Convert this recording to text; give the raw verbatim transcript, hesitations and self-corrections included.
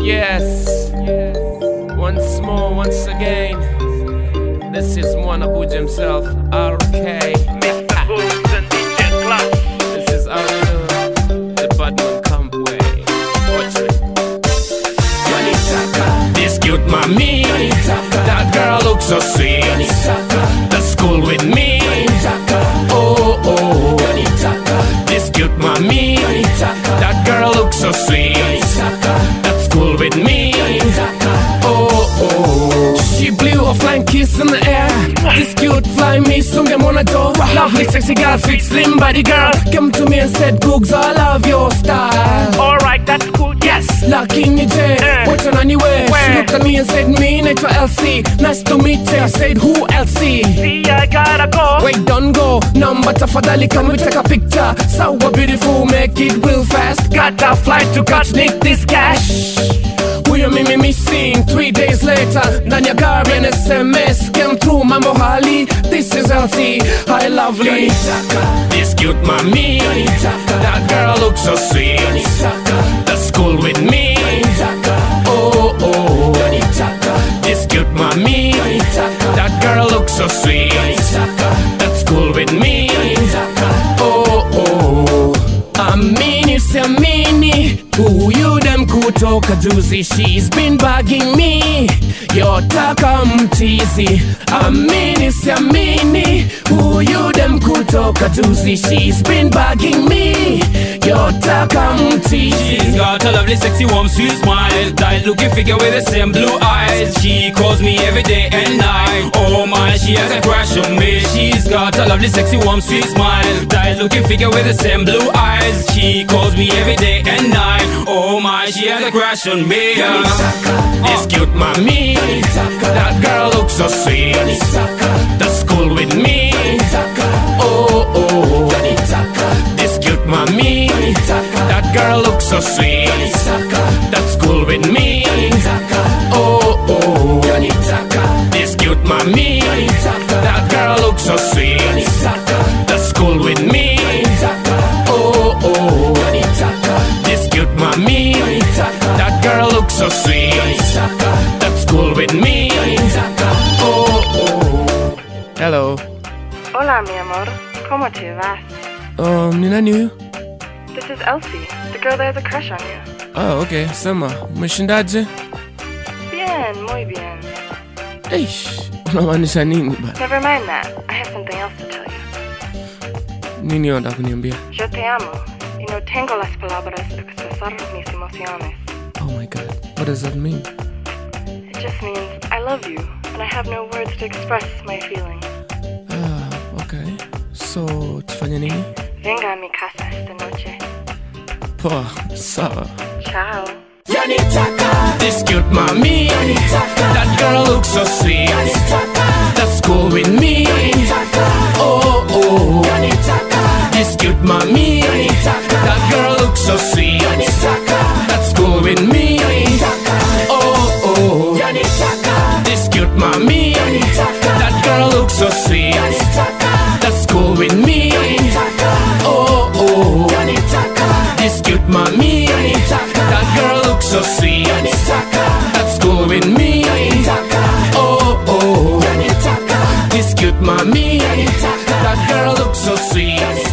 Yes, once more, once again, this is Mwanabuja himself, R K. Mister Boots and D J Class. This is how we do the Badman Camp way. Watch me. This cute mommy, that girl looks so sweet. The school with me, oh oh. This cute mommy, that girl looks so sweet. That school with me, oh oh. She blew a flying kiss in the air. This cute fly me sungemona do. Lovely sexy girl, fit slim body girl. Came to me and said, Googs, I love your style. Alright, that's cool. Yes, lakini je, Eh. what's on anywhere? Where? She looked at me and said, me naitwa L C. Nice to meet you. I said, who L C? See, I gotta go. Wait, don't go. Number tafadhali, can we take a picture? So beautiful, make it real fast. Got a flight to catch, nick this cash. Huyo mimi missing three days later. Ndani ya gari and S M S came through, mambo hali. This is L C, hi lovely. This cute mommy, that girl looks so sweet. The school with me, oh oh. This cute mommy, that girl looks so sweet. That school with me, oh oh. Amini siamini, huyu dem kutoka juzi. She's been bugging me, yotaka mtizi. Amini siamini, huyu dem kutoka juzi. She's been bugging me, yotaka mtizi. She's got a lovely, sexy, warm, sweet smile. Tight looking figure with the same blue eyes. She calls me every day and night. Oh my, she has a crush on me. She's got a lovely, sexy, warm, sweet smile. Tight looking figure with the same blue eyes. She calls me every day and night. Oh my, she has a crush on me. Yeah. This cute mommy, that girl looks so sweet. The school with me, oh oh. This cute mommy, that girl looks so sweet. That school with me, oh oh. This cute mommy, that girl looks so sweet. The school with me, oh oh. This cute mommy, that girl looks so sweet. That school with me, oh oh. Hello. Hola, mi amor. ¿Cómo te vas? Um, ni nani huyu? This is Elsie, the girl that has a crush on you. Oh, okay. Sema, umeshindaje? Bien, muy bien. Eish, unamaanisha nini bana? Never mind that. I have something else to tell you. Nini unataka kuniambia? Yo te amo. Y no tengo las palabras para expresar mis emociones. Oh my god. What does that mean? It just means I love you, and I have no words to express my feelings. Ah, okay. So, tufanye nini? Venga a mi casa esta noche. Poa, sawa. Ciao. This cute mommy, that girl looks so sweet. That school with me, oh oh. This cute mommy, that girl looks so sweet. That school with me, oh oh. This cute mommy, that girl looks so sweet. That school with me, oh oh. This cute mommy, that girl looks so sweet. That school with me, oh oh. This cute mommy, that girl looks so sweet.